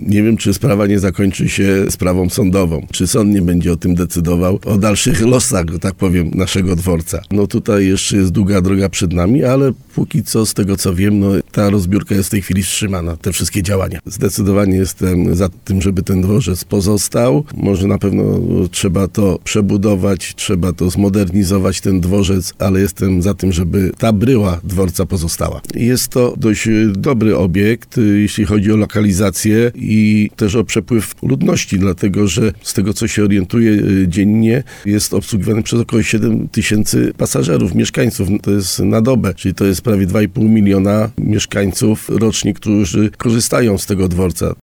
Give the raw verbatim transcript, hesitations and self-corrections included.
Nie wiem, czy sprawa nie zakończy się sprawą sądową. Czy sąd nie będzie o tym decydował, o dalszych losach, tak powiem, naszego dworca. No tutaj jeszcze jest długa droga przed nami, ale póki co, z tego co wiem, no ta rozbiórka jest w tej chwili wstrzymana, te wszystkie działania. Zdecydowanie jestem za tym, żeby ten dworzec pozostał. Może na pewno trzeba to przebudować, trzeba to zmodernizować, ten dworzec, ale jestem za tym, żeby ta bryła dworca pozostała. Jest to dość dobry obiekt, jeśli chodzi o lokalizację i też o przepływ ludności, dlatego że z tego, co się orientuję dziennie, jest obsługiwany przez około siedem tysięcy pasażerów, mieszkańców. To jest na dobę, czyli to jest prawie dwa i pół miliona mieszkańców rocznie, którzy korzystają z tego dworca.